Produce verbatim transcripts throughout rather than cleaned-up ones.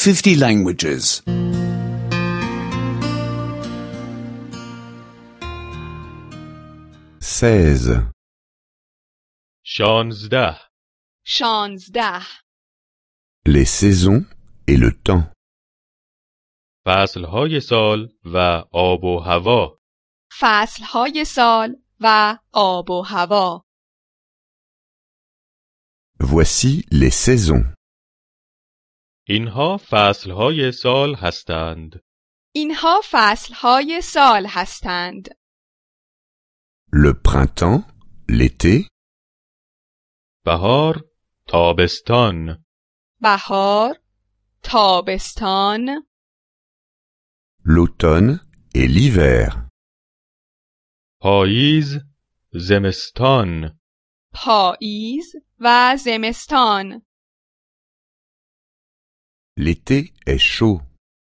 fifty languages. seize, شانزده. شانزده. les saisons et le temps. فصلهای سال و آب و هوا. فصلهای سال و آب و هوا. Voici les saisons. اینها فصلهای سال هستند. اینها فصلهای سال هستند. Le printemps, l'été, بهار، تابستان. بهار، تابستان. l'automne et l'hiver. پاییز، زمستان. پاییز و زمستان. L'été est chaud.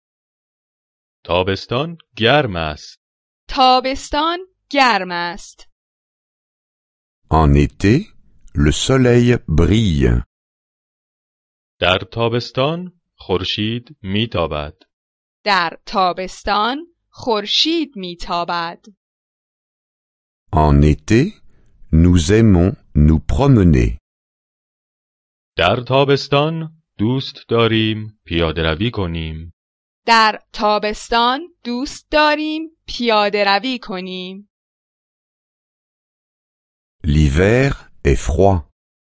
تابستان گرم است. تابستان گرم است. En été, le soleil brille. در تابستان خورشید میتابد. در تابستان خورشید میتابد. En été, nous aimons nous promener. در تابستان دوست داریم پیاده روی کنیم. در تابستان دوست داریم پیاده روی کنیم. L'hiver est froid.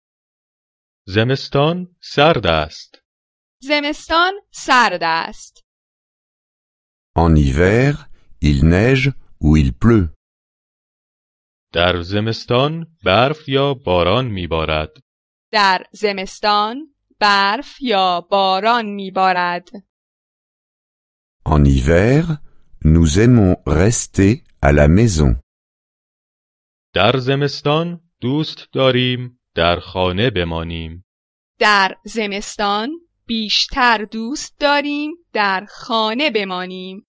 زمستان سرد است. زمستان سرد است. En hiver, il neige ou il pleut. در زمستان برف یا باران میبارد. در زمستان برف یا باران میبارد. En hiver, nous aimons rester à la maison. در زمستان دوست داریم در خانه بمانیم. در زمستان بیشتر دوست داریم در خانه بمانیم.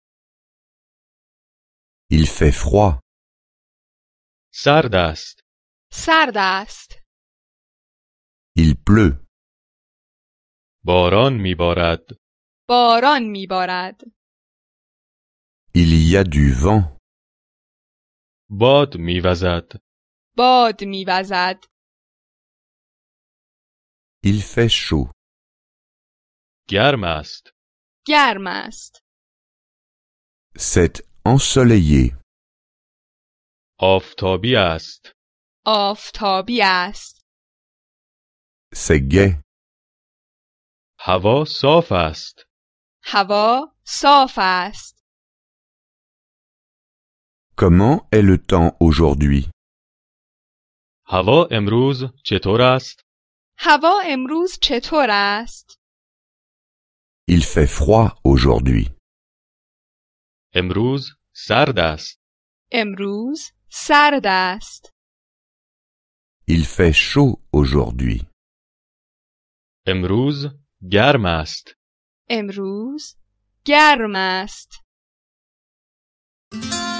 Il fait froid. سرد است. سرد است. Il pleut. باران میبارد. باران میبارد. Il y a du vent. باد میوزد. باد میوزد. Il fait chaud. گرم است. گرم است. C'est ensoleillé. آفتابی است. آفتابی است. C'est gai. هوا صاف است. هوا صاف است. Comment est le temps aujourd'hui? هوا امروز چطور است؟ هوا امروز چطور است؟ Il fait froid aujourd'hui. امروز سرد است. امروز سرد است. Il fait chaud aujourd'hui. امروز گرم است. امروز گرم است.